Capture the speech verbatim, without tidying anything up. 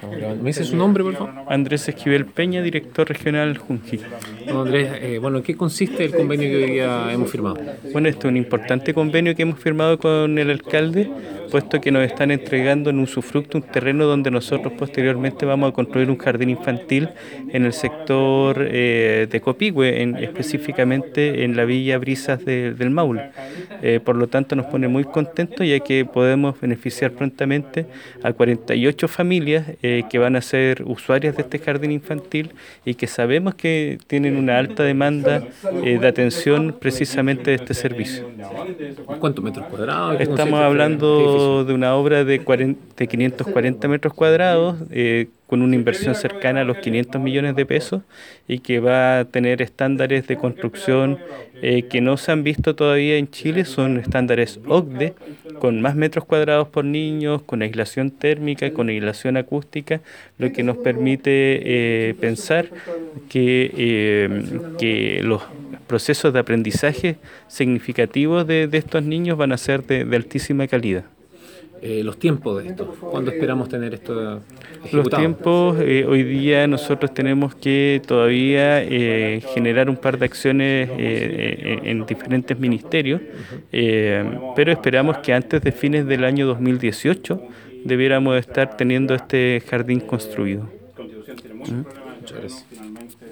Estamos grabando. ¿Me dice su nombre, por favor? Andrés Esquivel Peña, director regional Junji. Bueno, Andrés, eh, bueno, ¿en qué consiste el convenio que hoy día hemos firmado? Bueno, este es un importante convenio que hemos firmado con el alcalde, puesto que nos están entregando en usufructo un terreno donde nosotros posteriormente vamos a construir un jardín infantil en el sector eh, de Copihue, en, específicamente en la Villa Brisas de- del Maule. Eh, por lo tanto, nos pone muy contentos ya que podemos beneficiar prontamente a cuarenta y ocho familias eh, que van a ser usuarias de este jardín infantil y que sabemos que tienen una alta demanda eh, de atención precisamente de este servicio. ¿Cuántos metros cuadrados? ¿En qué Estamos consiste este, este edificio? hablando de una obra de, cuarenta de quinientos cuarenta metros cuadrados, eh, con una inversión cercana a los quinientos millones de pesos y que va a tener estándares de construcción eh, que no se han visto todavía en Chile, son estándares O C D E, con más metros cuadrados por niños, con aislación térmica, con aislación acústica, lo que nos permite eh, pensar que, eh, que los procesos de aprendizaje significativos de, de estos niños van a ser de, de altísima calidad. Eh, los tiempos de esto. ¿Cuándo esperamos tener esto Los ejecutado? tiempos, eh, hoy día nosotros tenemos que todavía eh, generar un par de acciones eh, eh, en diferentes ministerios, eh, pero esperamos que antes de fines del año dos mil dieciocho debiéramos estar teniendo este jardín construido. ¿Mm? Muchas gracias.